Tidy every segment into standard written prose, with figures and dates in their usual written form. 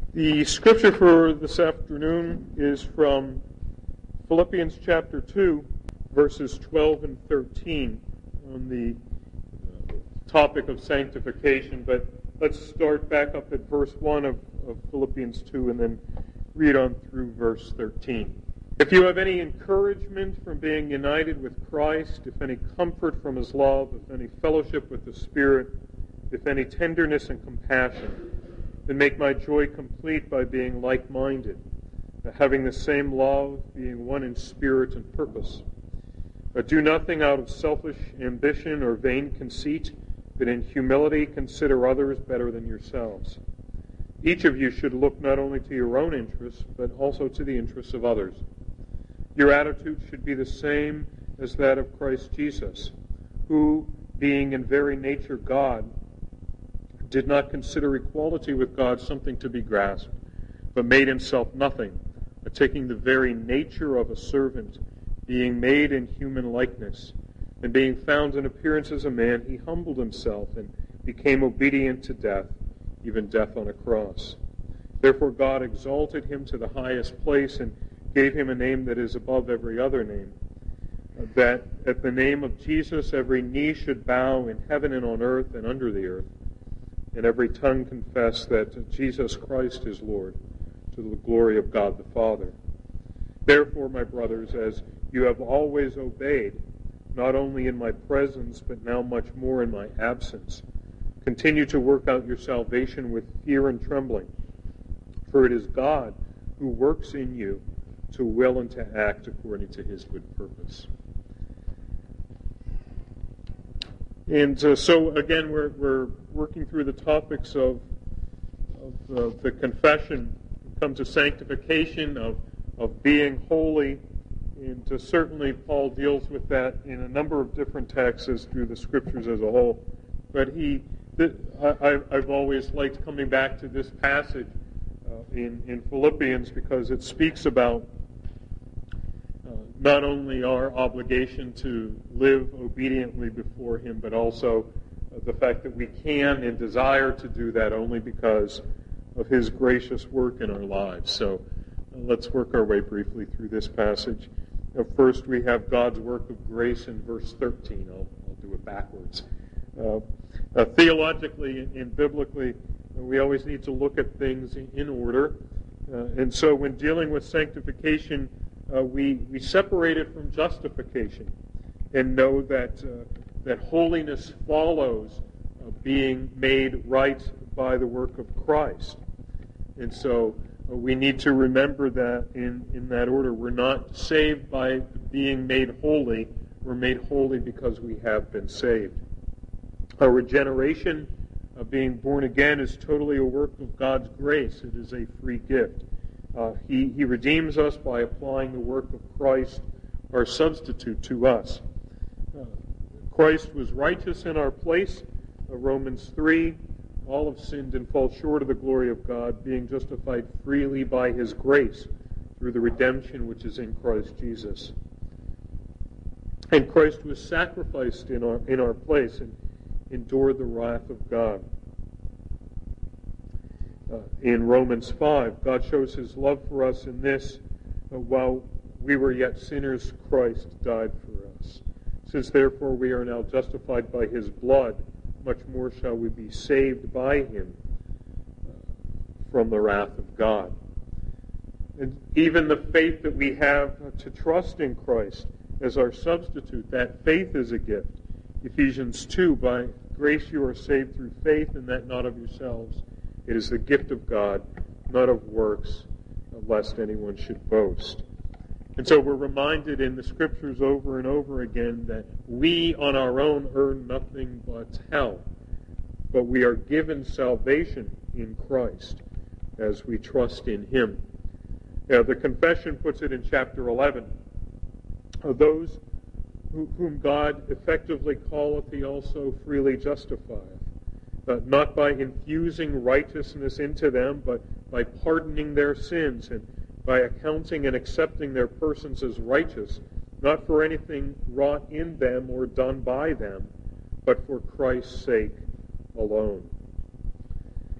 The scripture for this afternoon is from Philippians chapter 2, verses 12 and 13 on the topic of sanctification. But let's start back up at verse 1 of Philippians 2 and then read on through verse 13. If you have any encouragement from being united with Christ, if any comfort from his love, if any fellowship with the Spirit, if any tenderness and compassion, then make my joy complete by being like-minded, having the same love, being one in spirit and purpose. But do nothing out of selfish ambition or vain conceit, but in humility consider others better than yourselves. Each of you should look not only to your own interests, but also to the interests of others. Your attitude should be the same as that of Christ Jesus, who, being in very nature God, did not consider equality with God something to be grasped, but made himself nothing, taking the very nature of a servant, being made in human likeness, and being found in appearance as a man, he humbled himself and became obedient to death, even death on a cross. Therefore God exalted him to the highest place and gave him a name that is above every other name, that at the name of Jesus every knee should bow in heaven and on earth and under the earth, and every tongue confess that Jesus Christ is Lord, to the glory of God the Father. Therefore, my brothers, as you have always obeyed, not only in my presence, but now much more in my absence, continue to work out your salvation with fear and trembling. For it is God who works in you to will and to act according to his good purpose. And so again, we're working through the topics of the confession. We come to sanctification, of being holy, and certainly Paul deals with that in a number of different texts through the scriptures as a whole. But I've always liked coming back to this passage in Philippians because it speaks about not only our obligation to live obediently before him, but also the fact that we can and desire to do that only because of his gracious work in our lives. So let's work our way briefly through this passage. First, we have God's work of grace in verse 13. I'll do it backwards. Theologically and biblically, we always need to look at things in order. And so when dealing with sanctification, we separate it from justification and know that holiness follows being made right by the work of Christ. And so we need to remember that in that order. We're not saved by being made holy. We're made holy because we have been saved. Our regeneration, being born again, is totally a work of God's grace. It is a free gift. He redeems us by applying the work of Christ, our substitute, to us. Christ was righteous in our place. Romans 3, all have sinned and fall short of the glory of God, being justified freely by his grace through the redemption which is in Christ Jesus. And Christ was sacrificed in our place and endured the wrath of God. In Romans 5, God shows his love for us in this: while we were yet sinners, Christ died for us. Since therefore we are now justified by his blood, much more shall we be saved by him from the wrath of God. And even the faith that we have to trust in Christ as our substitute, that faith is a gift. Ephesians 2, by grace you are saved through faith, and that not of yourselves. It is the gift of God, not of works, lest anyone should boast. And so we're reminded in the Scriptures over and over again that we on our own earn nothing but hell. But we are given salvation in Christ as we trust in him. Now, the confession puts it in chapter 11. Those whom God effectively calleth, he also freely justifieth. Not by infusing righteousness into them, but by pardoning their sins and by accounting and accepting their persons as righteous, not for anything wrought in them or done by them, but for Christ's sake alone.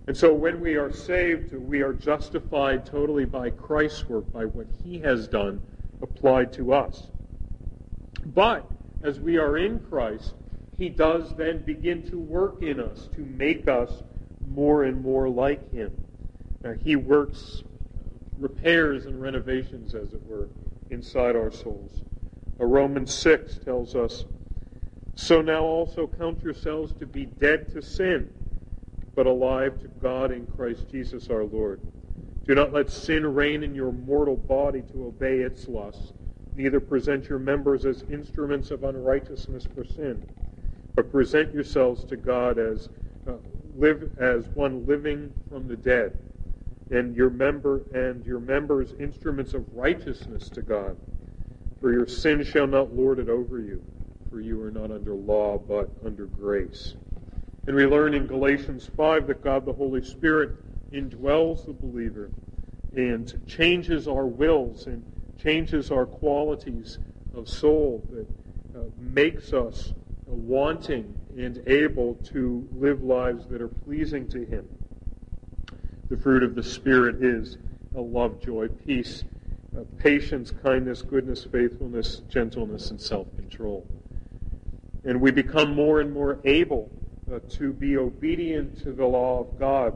And so when we are saved, we are justified totally by Christ's work, by what he has done applied to us. But as we are in Christ, he does then begin to work in us to make us more and more like him. He works repairs and renovations, as it were, inside our souls. Romans 6 tells us, "So now also count yourselves to be dead to sin, but alive to God in Christ Jesus our Lord. Do not let sin reign in your mortal body to obey its lusts. Neither present your members as instruments of unrighteousness for sin, but present yourselves to God as one living from the dead, and your members instruments of righteousness to God. For your sin shall not lord it over you, for you are not under law, but under grace." And we learn in Galatians 5 that God the Holy Spirit indwells the believer and changes our wills and changes our qualities of soul, that makes us wanting and able to live lives that are pleasing to him. The fruit of the Spirit is love, joy, peace, patience, kindness, goodness, faithfulness, gentleness, and self-control. And we become more and more able to be obedient to the law of God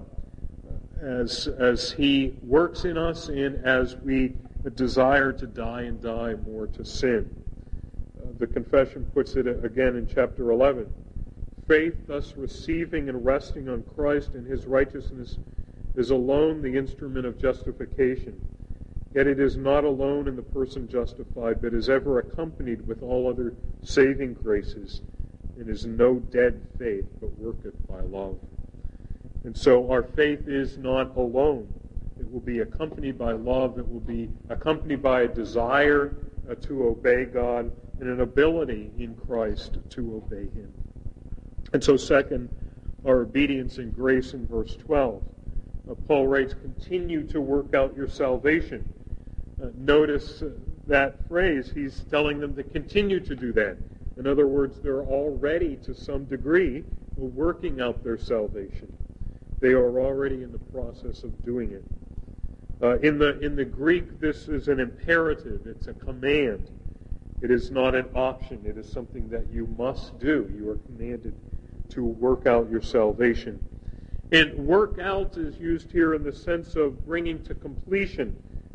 as he works in us and as we desire to die and die more to sin. The confession puts it again in chapter 11. Faith, thus receiving and resting on Christ and his righteousness, is alone the instrument of justification. Yet it is not alone in the person justified, but is ever accompanied with all other saving graces, and is no dead faith, but worketh by love. And so our faith is not alone. It will be accompanied by love. It will be accompanied by a desire to obey God and an ability in Christ to obey him. And so second, our obedience and grace in verse 12. Paul writes, "Continue to work out your salvation." Notice that phrase. He's telling them to continue to do that. In other words, they're already, to some degree, working out their salvation. They are already in the process of doing it. In the Greek, this is an imperative. It's a command. It is not an option. It is something that you must do. You are commanded to work out your salvation. And work out is used here in the sense of bringing to completion,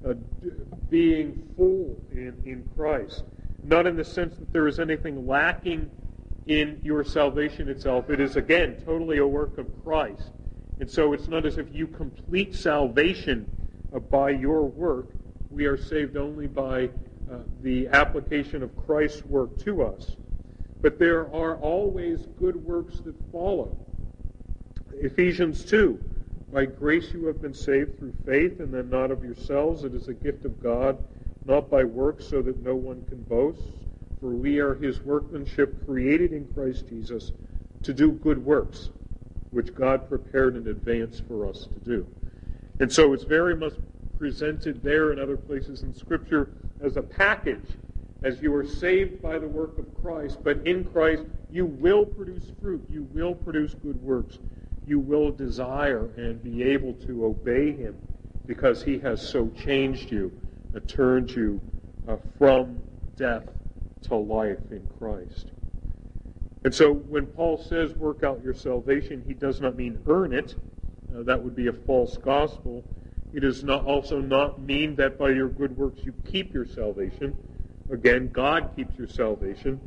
being full in Christ. Not in the sense that there is anything lacking in your salvation itself. It is, again, totally a work of Christ. And so it's not as if you complete salvation by your work. We are saved only by the application of Christ's work to us. But there are always good works that follow. Ephesians 2, "By grace you have been saved through faith, and then not of yourselves. It is a gift of God, not by works, so that no one can boast. For we are his workmanship, created in Christ Jesus, to do good works, which God prepared in advance for us to do." And so it's very much presented there and other places in Scripture as a package. As you are saved by the work of Christ, but in Christ you will produce fruit. You will produce good works. You will desire and be able to obey him because he has so changed you, turned you from death to life in Christ. And so when Paul says work out your salvation, he does not mean earn it. That would be a false gospel. It does also not mean that by your good works you keep your salvation. Again, God keeps your salvation.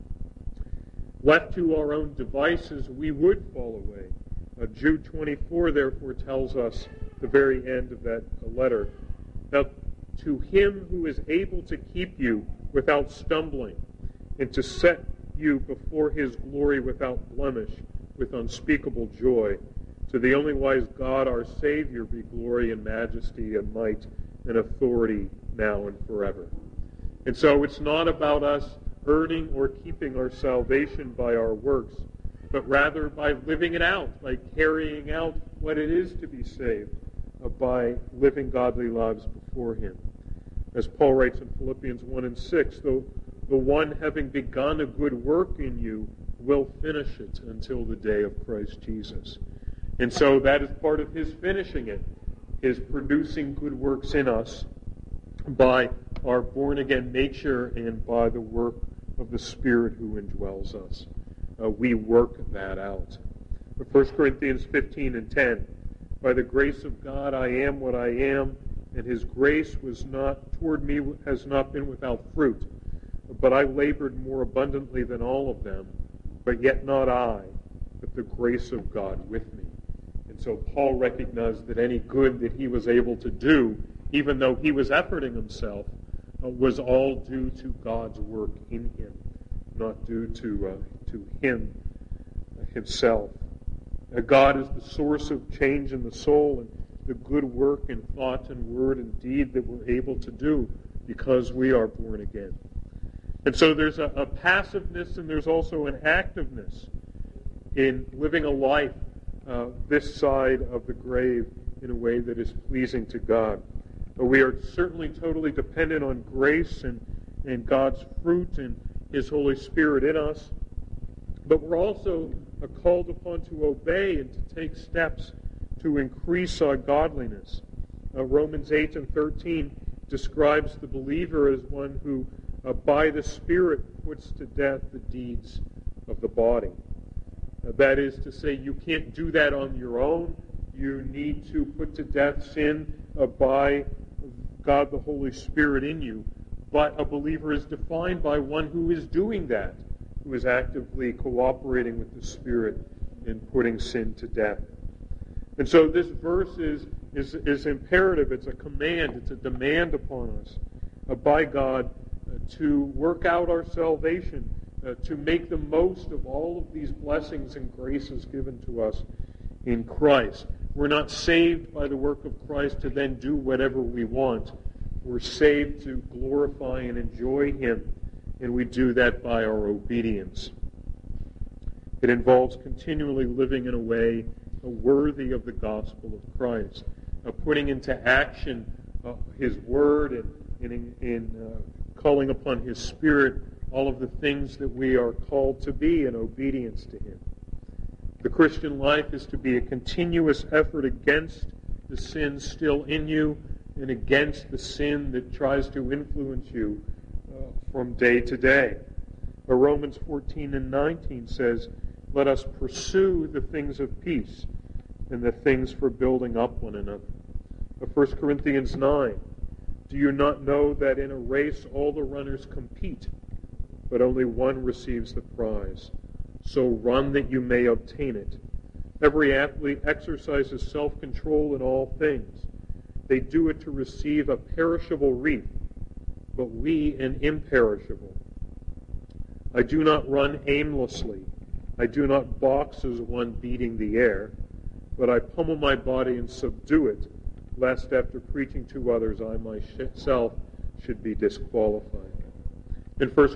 Left to our own devices, we would fall away. Jude 24, therefore, tells us the very end of that letter. Now, to him who is able to keep you without stumbling and to set you before his glory without blemish, with unspeakable joy, to the only wise God, our Savior, be glory and majesty and might and authority now and forever. And so it's not about us earning or keeping our salvation by our works, but rather by living it out, by carrying out what it is to be saved, by living godly lives before him. As Paul writes in Philippians 1 and 6, the one having begun a good work in you will finish it until the day of Christ Jesus. And so that is part of his finishing it, is producing good works in us by our born-again nature and by the work of the Spirit who indwells us. We work that out. 1 Corinthians 15:10, by the grace of God I am what I am, and his grace was not toward me has not been without fruit. But I labored more abundantly than all of them, but yet not I, but the grace of God with me. And so Paul recognized that any good that he was able to do, even though he was efforting himself, was all due to God's work in him, not due to him himself. God is the source of change in the soul and the good work in thought and word and deed that we're able to do because we are born again. And so there's a passiveness and there's also an activeness in living a life this side of the grave in a way that is pleasing to God. But we are certainly totally dependent on grace and God's fruit and his Holy Spirit in us. But we're also called upon to obey and to take steps to increase our godliness. Romans 8:13 describes the believer as one who, by the Spirit, puts to death the deeds of the body. That is to say, you can't do that on your own. You need to put to death sin by God the Holy Spirit in you. But a believer is defined by one who is doing that, who is actively cooperating with the Spirit in putting sin to death. And so this verse is imperative. It's a command. It's a demand upon us by God to work out our salvation, to make the most of all of these blessings and graces given to us in Christ. We're not saved by the work of Christ to then do whatever we want. We're saved to glorify and enjoy him, and we do that by our obedience. It involves continually living in a way worthy of the gospel of Christ, putting into action his word and in calling upon his Spirit all of the things that we are called to be in obedience to him. The Christian life is to be a continuous effort against the sin still in you and against the sin that tries to influence you from day to day. Romans 14:19 says, let us pursue the things of peace and the things for building up one another. 1 Corinthians 9, do you not know that in a race all the runners compete, but only one receives the prize? So run that you may obtain it. Every athlete exercises self-control in all things. They do it to receive a perishable wreath, but we an imperishable. I do not run aimlessly. I do not box as one beating the air, but I pummel my body and subdue it, lest after preaching to others I myself should be disqualified. In 1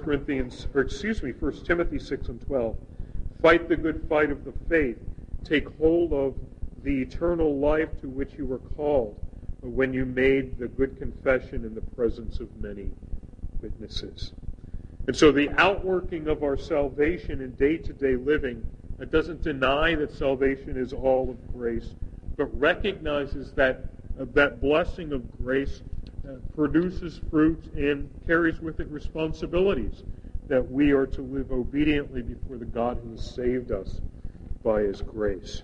Timothy 6:12, fight the good fight of the faith. Take hold of the eternal life to which you were called when you made the good confession in the presence of many witnesses. And so the outworking of our salvation in day-to-day living doesn't deny that salvation is all of grace, but recognizes that that blessing of grace produces fruit and carries with it responsibilities that we are to live obediently before the God who has saved us by his grace.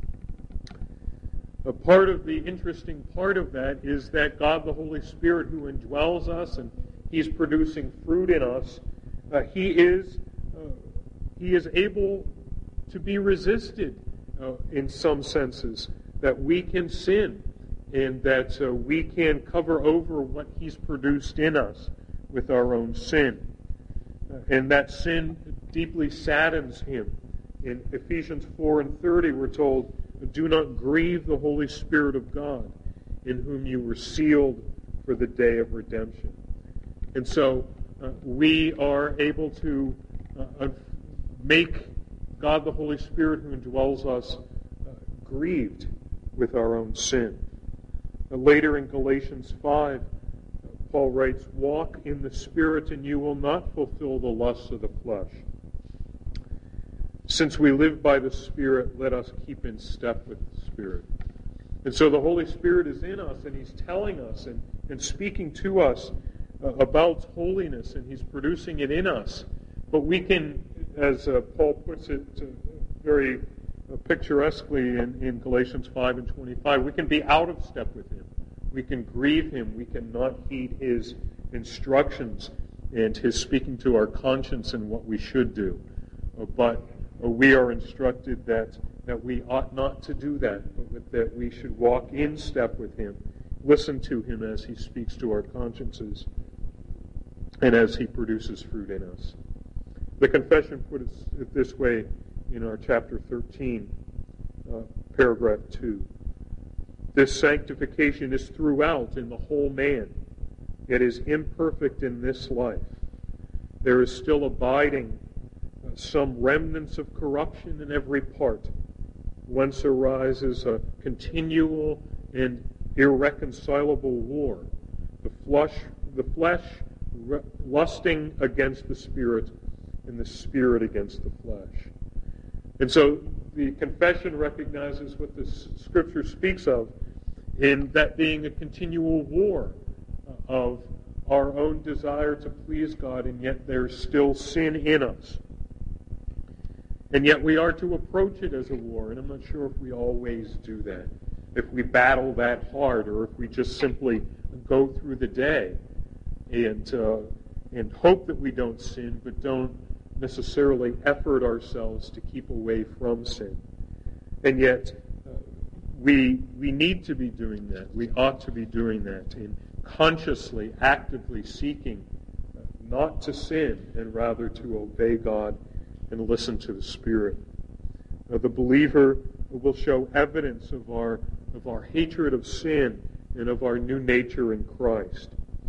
A part of the interesting part of that is that God the Holy Spirit who indwells us and he's producing fruit in us, he is able to be resisted in some senses, that we can sin and that we can cover over what he's produced in us with our own sin. And that sin deeply saddens him. In Ephesians 4:30 we're told, do not grieve the Holy Spirit of God, in whom you were sealed for the day of redemption. And so we are able to make God the Holy Spirit who indwells us grieved with our own sin. Later in Galatians 5, Paul writes, walk in the Spirit and you will not fulfill the lusts of the flesh. since we live by the Spirit, let us keep in step with the Spirit. And so the Holy Spirit is in us, and He's telling us and speaking to us about holiness, and He's producing it in us. But we can, as Paul puts it very picturesquely in Galatians 5 and 25, we can be out of step with Him. We can grieve Him. We cannot heed His instructions and His speaking to our conscience and what we should do. But we are instructed that we ought not to do that, but that we should walk in step with Him, listen to Him as He speaks to our consciences, and as He produces fruit in us. The confession put it this way in our chapter 13, paragraph 2. This sanctification is throughout in the whole man. It is imperfect in this life. There is still abiding some remnants of corruption in every part. Whence arises a continual and irreconcilable war. The flesh lusting against the Spirit, and the Spirit against the flesh. And so the confession recognizes what the Scripture speaks of, in that being a continual war of our own desire to please God, and yet there's still sin in us. And yet we are to approach it as a war, and I'm not sure if we always do that, if we battle that hard, or if we just simply go through the day and hope that we don't sin, but don't necessarily effort ourselves to keep away from sin. And yet we need to be doing that. We ought to be doing that, in consciously, actively seeking not to sin, and rather to obey God and listen to the Spirit. The believer will show evidence of our hatred of sin and of our new nature in Christ.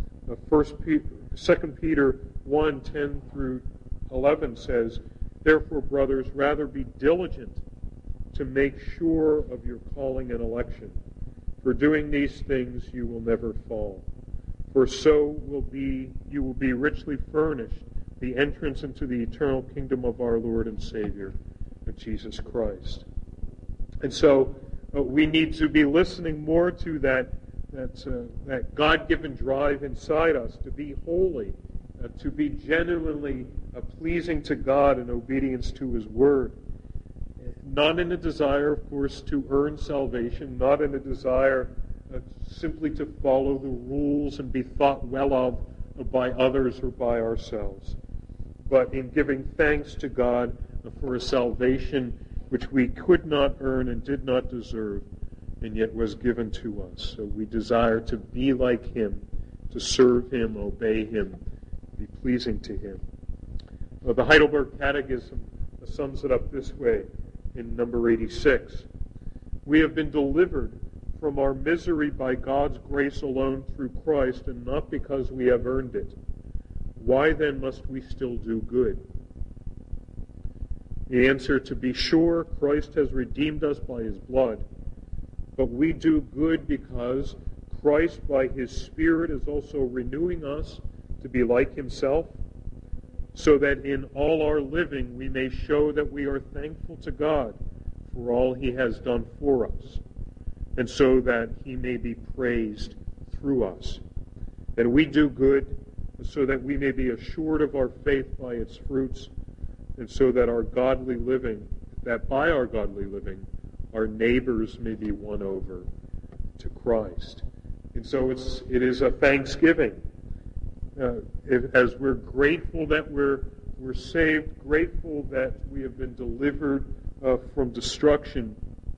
2 Peter 1, 10 through 11 says, "Therefore, brothers, rather be diligent to make sure of your calling and election. For doing these things you will never fall. For so you will be richly furnished the entrance into the eternal kingdom of our Lord and Savior, Jesus Christ." And so we need to be listening more to that God-given drive inside us to be holy, to be genuinely pleasing to God in obedience to His Word. Not in a desire, of course, to earn salvation, not in a desire simply to follow the rules and be thought well of by others or by ourselves, but in giving thanks to God for a salvation which we could not earn and did not deserve, and yet was given to us. So we desire to be like Him, to serve Him, obey Him, be pleasing to Him. The Heidelberg Catechism sums it up this way in number 86. "We have been delivered from our misery by God's grace alone through Christ, and not because we have earned it. Why then must we still do good?" The answer: to be sure, Christ has redeemed us by His blood, but we do good because Christ by His Spirit is also renewing us to be like Himself, so that in all our living we may show that we are thankful to God for all He has done for us, and so that He may be praised through us. And we do good so that we may be assured of our faith by its fruits, and so that by our godly living, our neighbors may be won over to Christ. And so it is a thanksgiving. As we're grateful that we're saved, grateful that we have been delivered from destruction,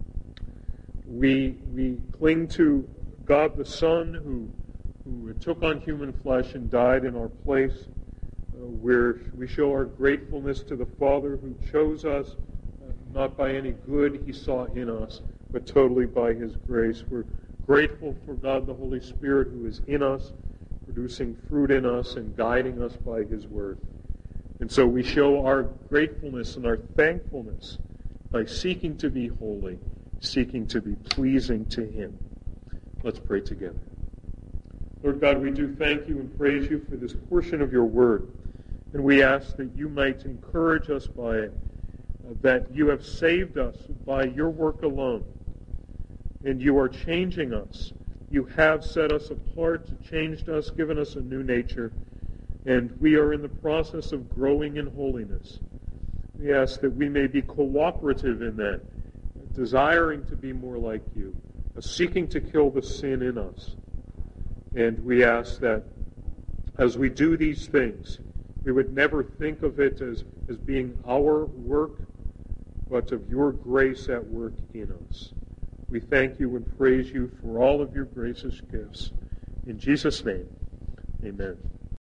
we cling to God the Son, who took on human flesh and died in our place, where we show our gratefulness to the Father who chose us, not by any good He saw in us, but totally by His grace. We're grateful for God the Holy Spirit who is in us, producing fruit in us and guiding us by His Word. And so we show our gratefulness and our thankfulness by seeking to be holy, seeking to be pleasing to Him. Let's pray together. Lord God, we do thank You and praise You for this portion of Your Word, and we ask that You might encourage us by it, that you have saved us by your work alone, and you are changing us. You have set us apart, changed us, given us a new nature, and we are in the process of growing in holiness. We ask that we may be cooperative in that, desiring to be more like you, seeking to kill the sin in us. And we ask that as we do these things, we would never think of it as being our work, but of your grace at work in us. We thank you and praise you for all of your gracious gifts. In Jesus' name, amen.